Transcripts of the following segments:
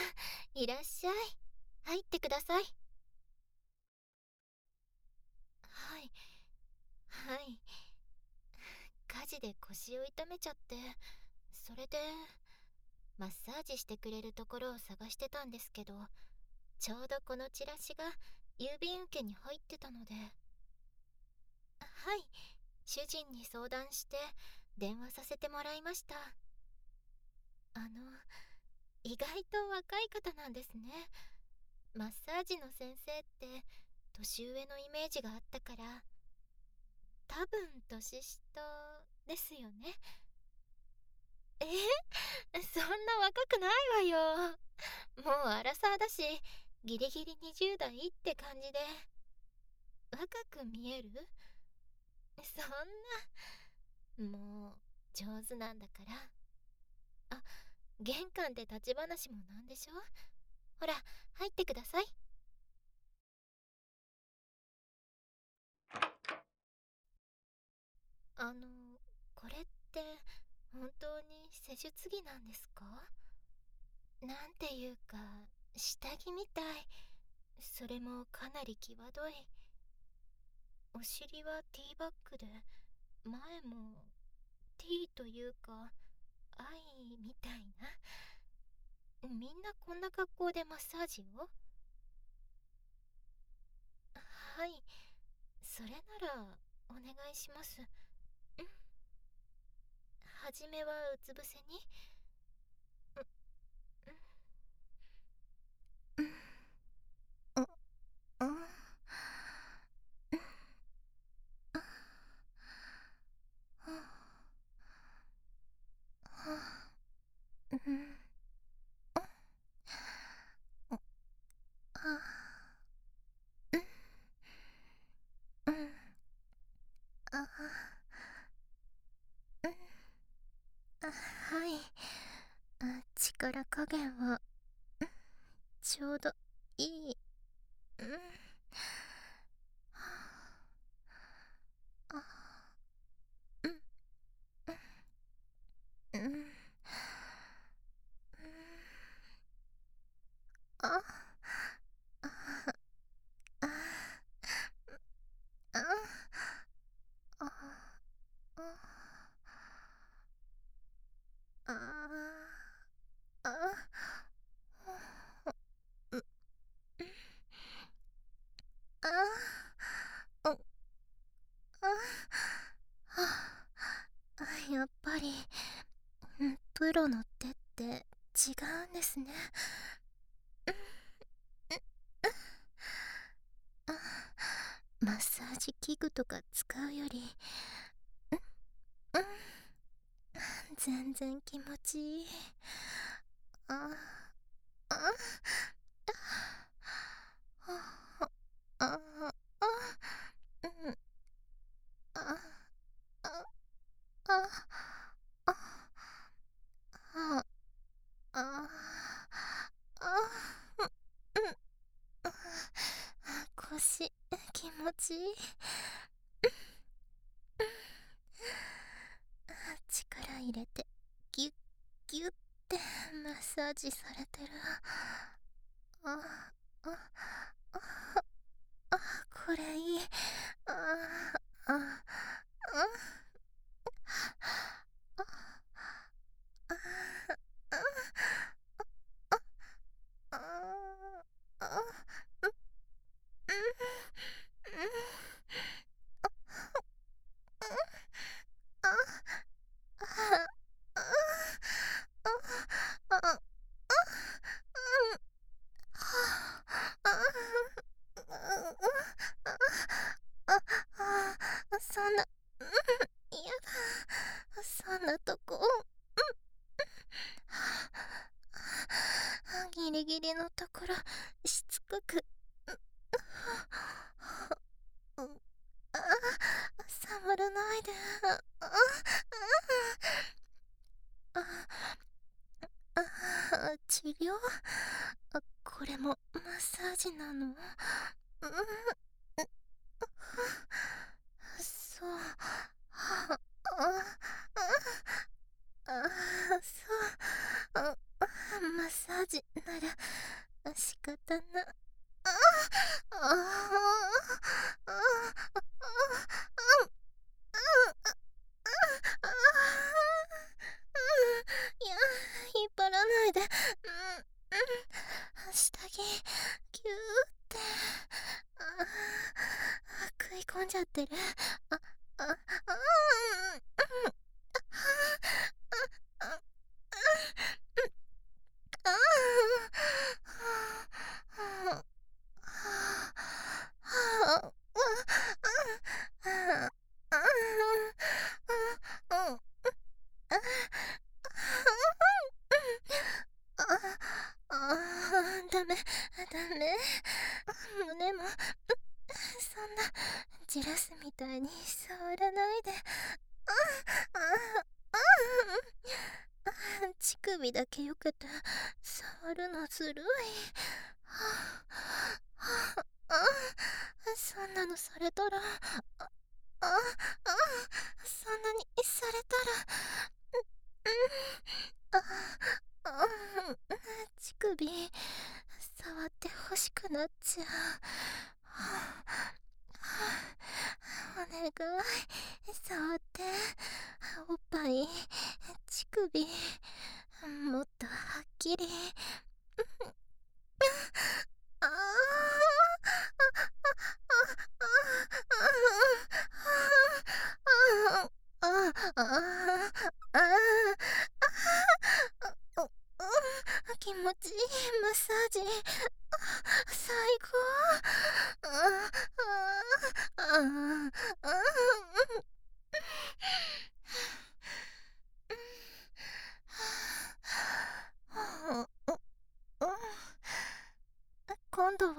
いらっしゃい。入ってください。はい、はい。火事で腰を痛めちゃって、それで、マッサージしてくれるところを探してたんですけど、ちょうどこのチラシが郵便受けに入ってたので。はい、主人に相談して電話させてもらいました。意外と若い方なんですね。マッサージの先生って年上のイメージがあったから、多分年下ですよね。そんな若くないわよ。もうアラサーだし、ギリギリ20代って感じで。若く見える？そんな、もう上手なんだから。あ、玄関で立ち話もなんでしょ。ほら、入ってください。あの、これって本当に施術着なんですか？なんていうか、下着みたい。それもかなり際どい。お尻はティーバッグで、前もティーというか愛みたいな。みんなこんな格好でマッサージを？はい、それならお願いします。はじめはうつ伏せに。はい、力加減はちょうどいい。やっぱりプロの手って違うんですね。マッサージ器具とか使うより全然気持ちいい。ああああうんああああああ腰気持ちいい。力入れてギュッギュッってマッサージされてる。ああああこれいい。あああそんな、やだ、そんなとこ。ギリギリのところ、しつこく。触らないで。治療？これもマッサージなの？そう。そう。マッサージならだな。ああああいや、引っ張らないで。下着ギューって食い込んじゃってる。あああダメダメ。胸もそんなじらすみたいに触らないで。乳首だけよけて触るのずるい。そんなのされたら、そんなにされたら、乳首触ってほしくなっちゃう。お願い触って。おっぱい、乳首、もっとはっきり。あ気持ちいいマッサージ。最高。今度は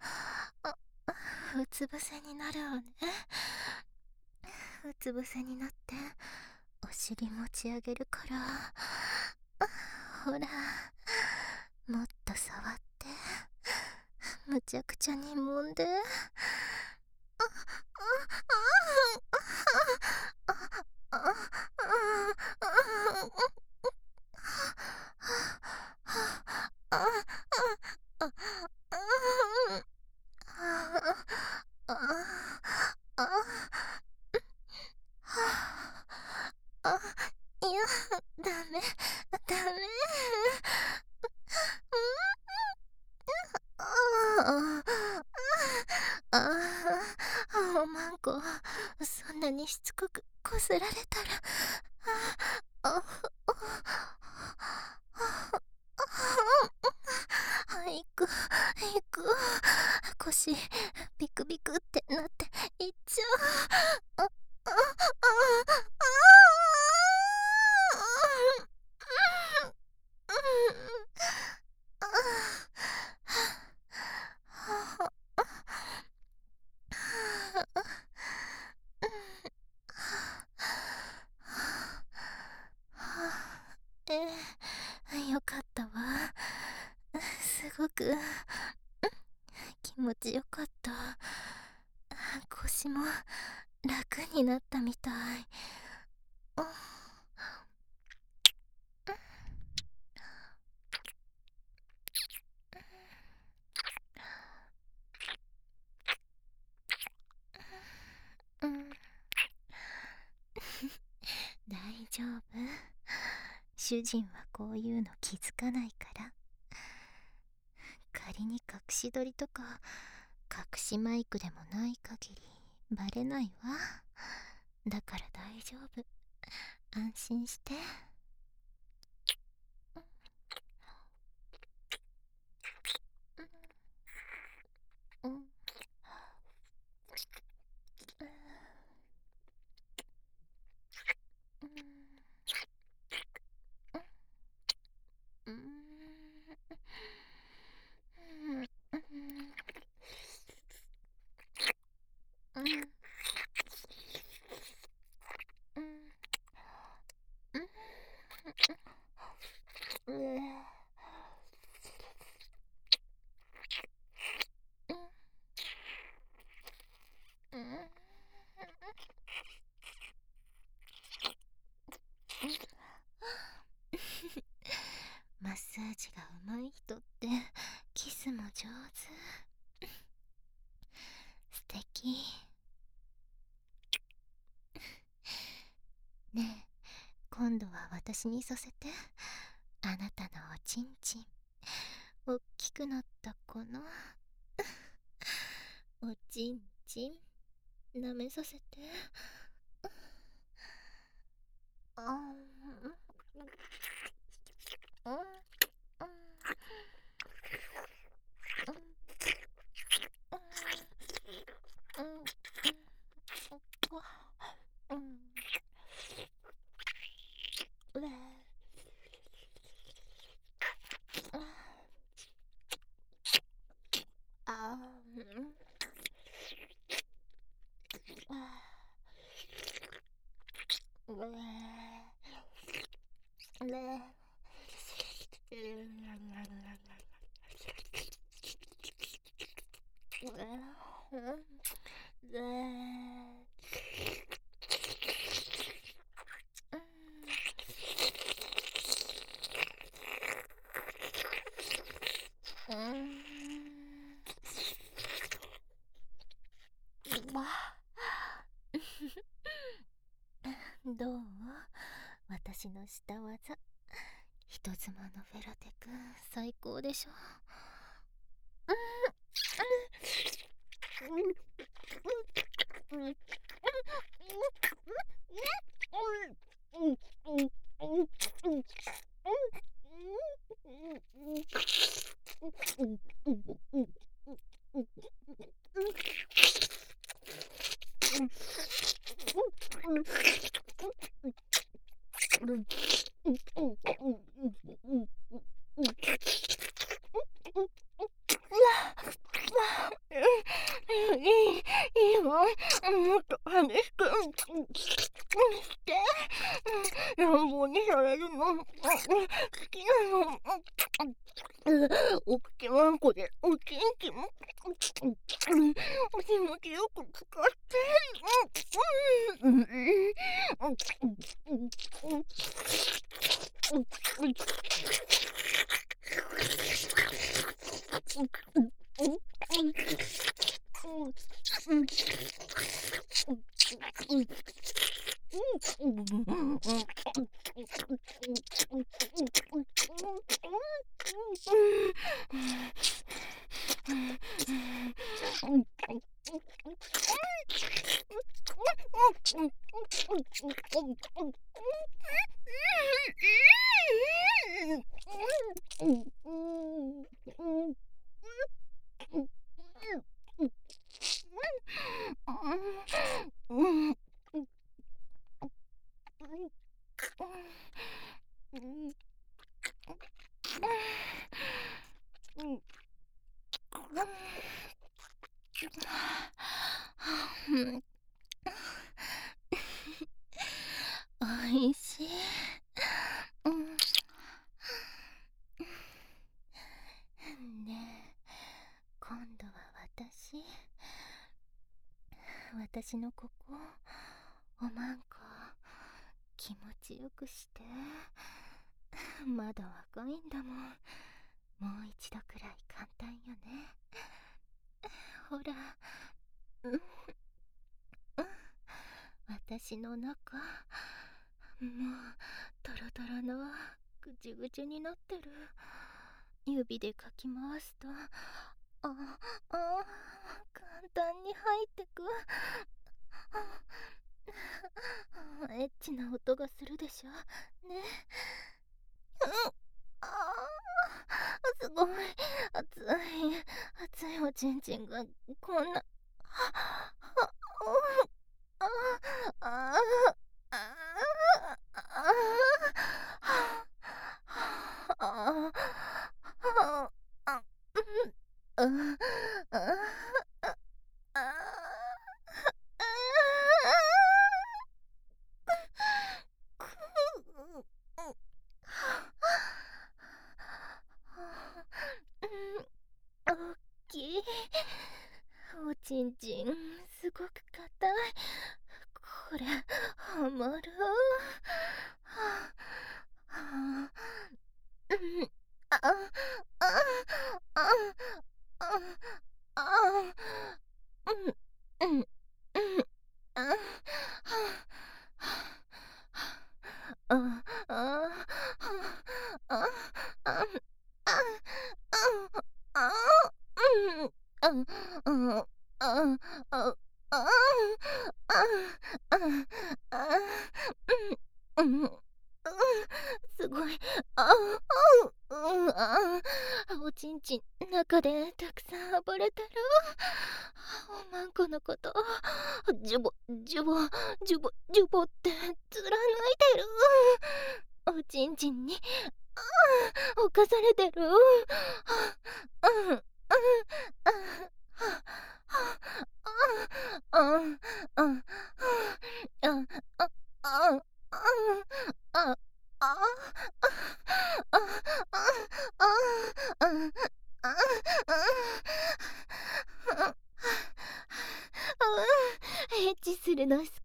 うつ伏せになるわね。うつ伏せになってお尻持ち上げるから、ほらもっと触って、むちゃくちゃに揉んで。いや、ダメダメ。おまんこ、そんなにしつこくこすられたら、いくいく、腰ビクビクってなっていっちゃう。よかったわ。すごく気持ちよかった。腰も楽になったみたい。大丈夫。主人はこういうの気づかないから。仮に隠し撮りとか隠しマイクでもない限りバレないわ。だから大丈夫。安心して。マッサージが上手い人ってキスも上い。ねえ、今度は私にさせて。あなたのおちんちん、おっきくなったこのおちんちん、舐めさせて。あん、うん、うん、うん、うん、うわ、あ、うん、うわ、うわ、どう？私の舌技、人妻のフェラテ君、最高でしょ。いいわ。もっと激しくして。乱暴にされるの好きなの。お口わんこでおちんちもお気持ちよく使って。おいしい。ねえ、今度は私のここおまんこ気持ちよくして。まだ若いんだもん。もう一度くらい簡単よね。ほら、私の中、もうトロトロのぐちぐちになってる。指でかき回すと、簡単に入ってく。エッチな音がするでしょね。すごい熱い熱いおちんちんがこんな。おっきいおちんちん、すごく硬い。これハマる。あああああああうん、うん、あ、はあ、あ、あ、あ、あ、あ、あ、うん、あ、うん、あ、あ、あ、あ、あ、うん、うん、すごい。あ、おちんちん中でたくさん暴れてる。おまんこのこと、ジュボ、ジュボ、ジュボ、ジュボって貫いてる。おちんちんに、侵されてる。うん、うん、うん、うん、うん、エッチするの好き、大好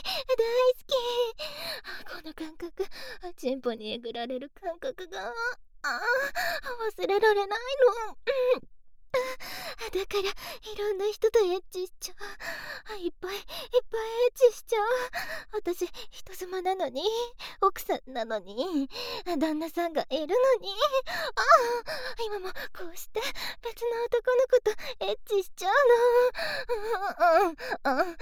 き。この感覚、チンポにえぐられる感覚が、忘れられないの。だからいろんな人とエッチしちゃう。いっぱいいっぱいエッチしちゃう。私人妻なのに、奥さんなのに、旦那さんがいるのに、今もこうして別の男の子とエッチしちゃうの。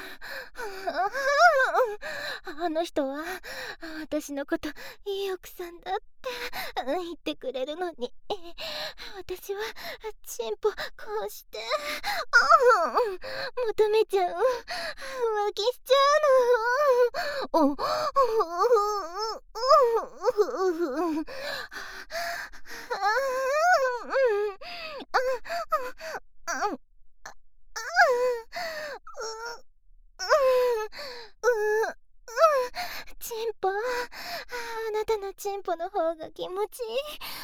あの人は私のこといい奥さんだって言ってくれるのに、私はチンポこうして求めちゃう、浮気しちゃうの。チンポ、なたのチンポの方が気持ちいい。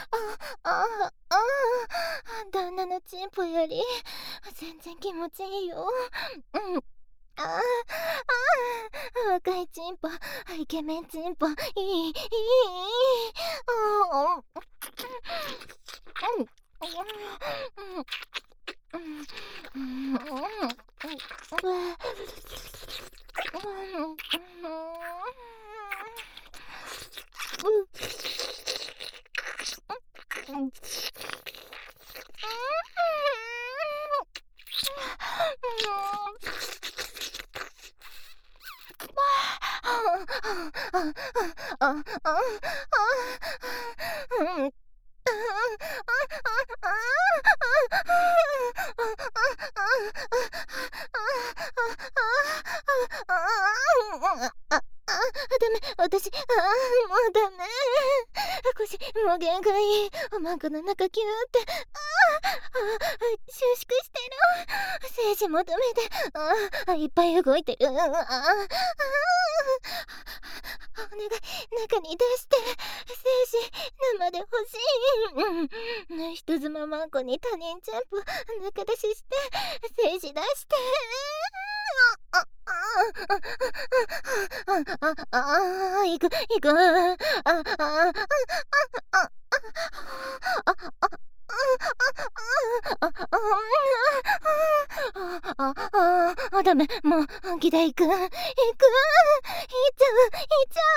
旦那のチンポより全然気持ちいいよ。うん。若いチンポ、イケメンチンポ、いい、いい、ダメ、私、もうダメ。腰、もう限界。おまんこの中キューって、収縮してる。精子求めて、いっぱい動いてる。お願い、中に出して、精子、生で欲しい。人妻まんこに他人チャンプ、中出しして、精子出して。行く、行く。ダメ、もう、ギター行く、行く、行っちゃう、行っちゃ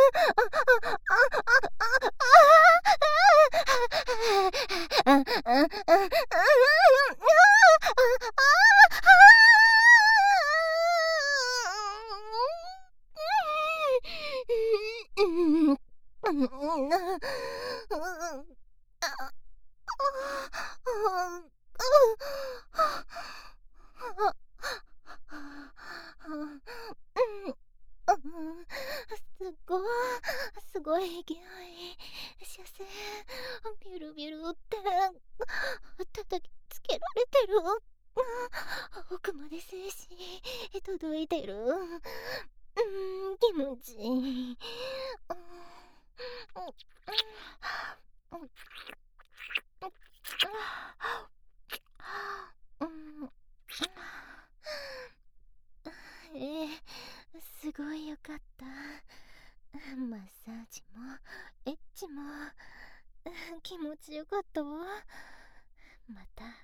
すごい勢い。射精、ビュルビュルって叩きつけられてる。奥まで精子届いてる。気持ちいい。すごいよかった。マッサージもエッチも気持ちよかったわ。また